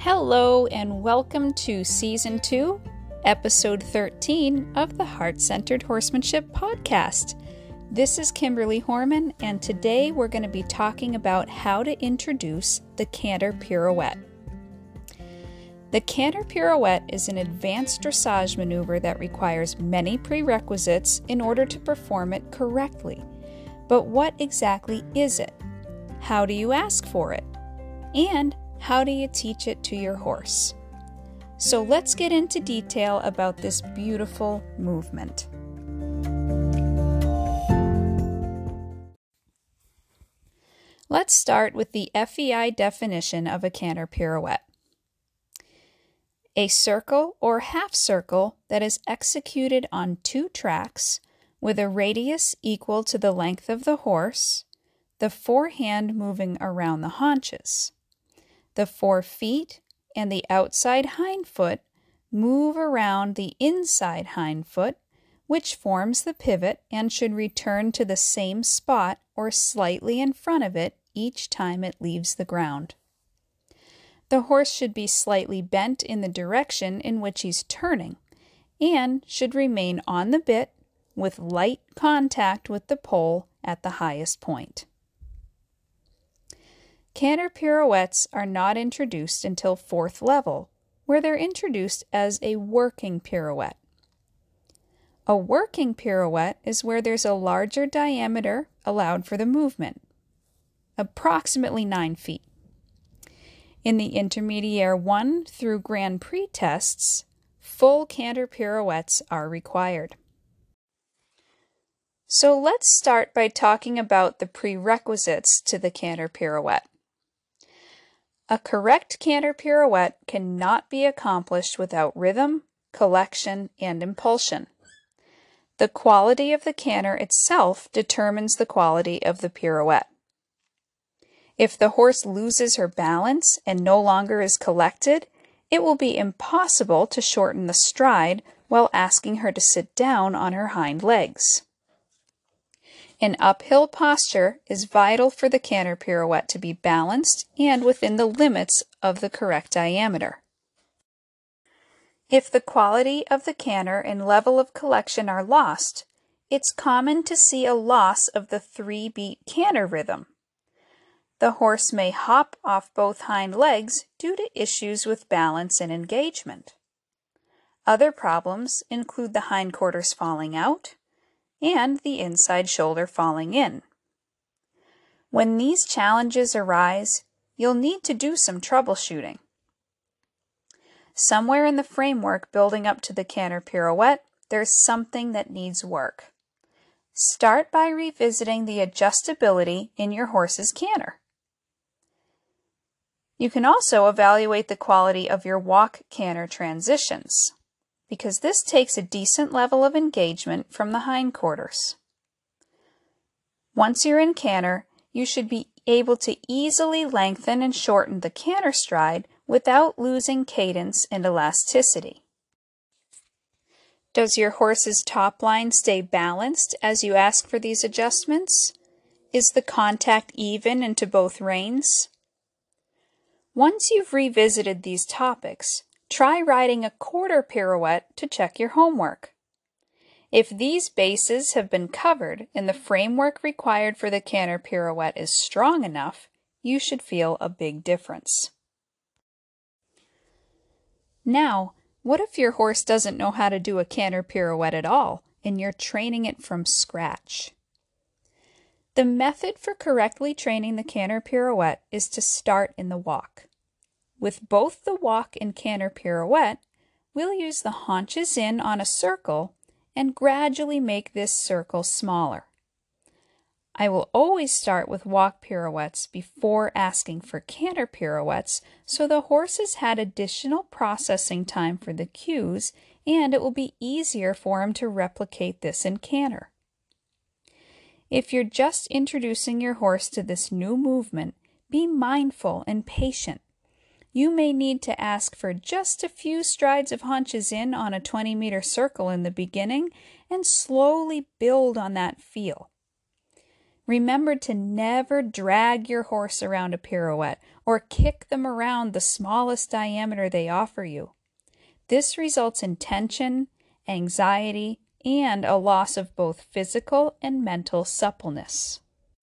Hello and welcome to Season 2, Episode 13 of the Heart-Centered Horsemanship Podcast. This is Kimberly Horman, and today we're going to be talking about how to introduce the canter pirouette. The canter pirouette is an advanced dressage maneuver that requires many prerequisites in order to perform it correctly. But what exactly is it? How do you ask for it? And how do you teach it to your horse? So let's get into detail about this beautiful movement. Let's start with the FEI definition of a canter pirouette. A circle or half circle that is executed on two tracks with a radius equal to the length of the horse, the forehand moving around the haunches. The 4 feet and the outside hind foot move around the inside hind foot, which forms the pivot and should return to the same spot or slightly in front of it each time it leaves the ground. The horse should be slightly bent in the direction in which he's turning and should remain on the bit with light contact with the pole at the highest point. Canter pirouettes are not introduced until 4th level, where they're introduced as a working pirouette. A working pirouette is where there's a larger diameter allowed for the movement, approximately 9 feet. In the Intermediaire 1 through Grand Prix tests, full canter pirouettes are required. So let's start by talking about the prerequisites to the canter pirouette. A correct canter pirouette cannot be accomplished without rhythm, collection, and impulsion. The quality of the canter itself determines the quality of the pirouette. If the horse loses her balance and no longer is collected, it will be impossible to shorten the stride while asking her to sit down on her hind legs. An uphill posture is vital for the canter pirouette to be balanced and within the limits of the correct diameter. If the quality of the canter and level of collection are lost, it's common to see a loss of the 3-beat canter rhythm. The horse may hop off both hind legs due to issues with balance and engagement. Other problems include the hindquarters falling out and the inside shoulder falling in. When these challenges arise, you'll need to do some troubleshooting. Somewhere in the framework building up to the canter pirouette, there's something that needs work. Start by revisiting the adjustability in your horse's canter. You can also evaluate the quality of your walk canter transitions, because this takes a decent level of engagement from the hindquarters. Once you're in canter, you should be able to easily lengthen and shorten the canter stride without losing cadence and elasticity. Does your horse's top line stay balanced as you ask for these adjustments? Is the contact even into both reins? Once you've revisited these topics, try riding a quarter pirouette to check your homework. If these bases have been covered and the framework required for the canter pirouette is strong enough, you should feel a big difference. Now, what if your horse doesn't know how to do a canter pirouette at all and you're training it from scratch? The method for correctly training the canter pirouette is to start in the walk. With both the walk and canter pirouette, we'll use the haunches in on a circle and gradually make this circle smaller. I will always start with walk pirouettes before asking for canter pirouettes so the horse has had additional processing time for the cues and it will be easier for him to replicate this in canter. If you're just introducing your horse to this new movement, be mindful and patient. You may need to ask for just a few strides of haunches in on a 20-meter circle in the beginning and slowly build on that feel. Remember to never drag your horse around a pirouette or kick them around the smallest diameter they offer you. This results in tension, anxiety, and a loss of both physical and mental suppleness.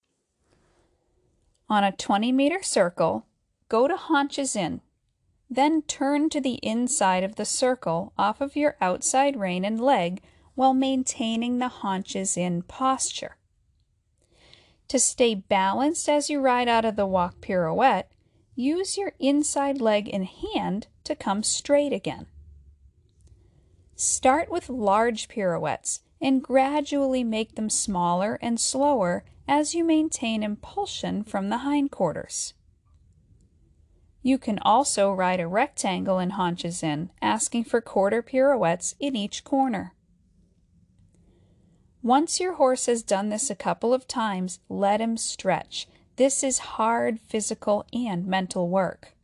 On a 20-meter circle, go to haunches in. Then turn to the inside of the circle off of your outside rein and leg while maintaining the haunches in posture. To stay balanced as you ride out of the walk pirouette, use your inside leg and hand to come straight again. Start with large pirouettes and gradually make them smaller and slower as you maintain impulsion from the hindquarters. You can also ride a rectangle in haunches in, asking for quarter pirouettes in each corner. Once your horse has done this a couple of times, let him stretch. This is hard physical and mental work.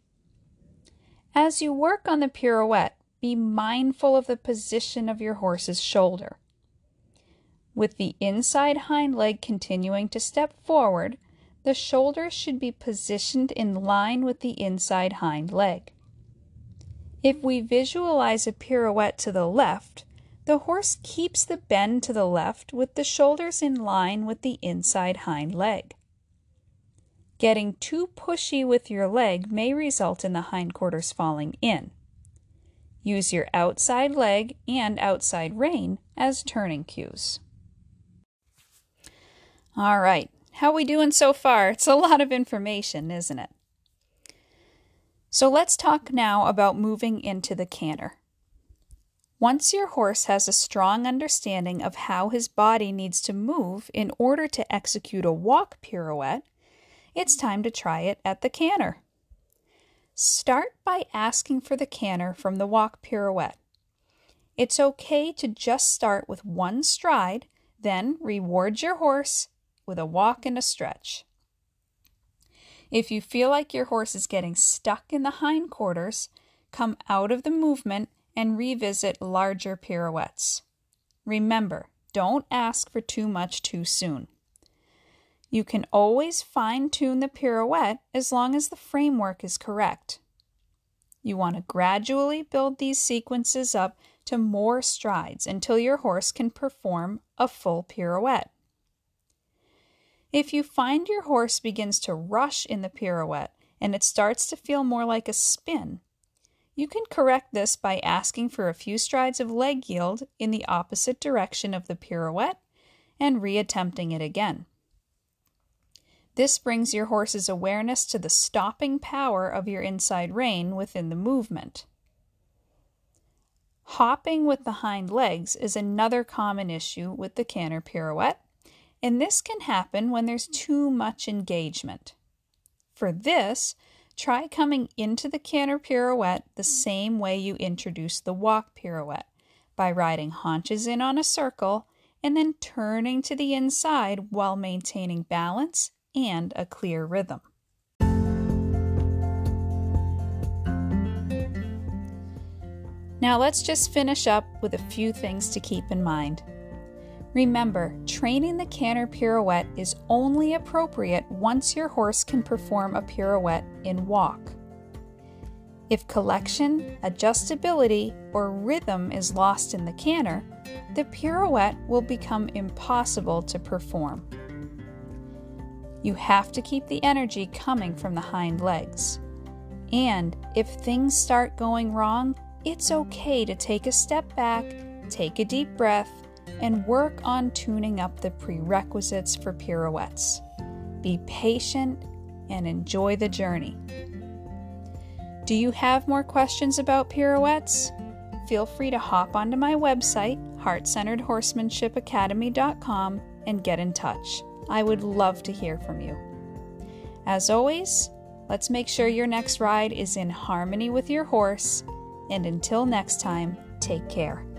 As you work on the pirouette, be mindful of the position of your horse's shoulder. With the inside hind leg continuing to step forward, the shoulders should be positioned in line with the inside hind leg. If we visualize a pirouette to the left, the horse keeps the bend to the left with the shoulders in line with the inside hind leg. Getting too pushy with your leg may result in the hindquarters falling in. Use your outside leg and outside rein as turning cues. All right, how we doing so far? It's a lot of information, isn't it? So let's talk now about moving into the canter. Once your horse has a strong understanding of how his body needs to move in order to execute a walk pirouette, it's time to try it at the canter. Start by asking for the canter from the walk pirouette. It's okay to just start with one stride, then reward your horse with a walk and a stretch. If you feel like your horse is getting stuck in the hindquarters, come out of the movement and revisit larger pirouettes. Remember, don't ask for too much too soon. You can always fine-tune the pirouette as long as the framework is correct. You want to gradually build these sequences up to more strides until your horse can perform a full pirouette. If you find your horse begins to rush in the pirouette and it starts to feel more like a spin, you can correct this by asking for a few strides of leg yield in the opposite direction of the pirouette and reattempting it again. This brings your horse's awareness to the stopping power of your inside rein within the movement. Hopping with the hind legs is another common issue with the canter pirouette, and this can happen when there's too much engagement. For this, try coming into the canter pirouette the same way you introduced the walk pirouette, by riding haunches in on a circle and then turning to the inside while maintaining balance and a clear rhythm. Now let's just finish up with a few things to keep in mind. Remember, training the canter pirouette is only appropriate once your horse can perform a pirouette in walk. If collection, adjustability, or rhythm is lost in the canter, the pirouette will become impossible to perform. You have to keep the energy coming from the hind legs. And if things start going wrong, it's okay to take a step back, take a deep breath, and work on tuning up the prerequisites for pirouettes. Be patient and enjoy the journey. Do you have more questions about pirouettes? Feel free to hop onto my website, heartcenteredhorsemanshipacademy.com, and get in touch. I would love to hear from you. As always, let's make sure your next ride is in harmony with your horse, and until next time, take care.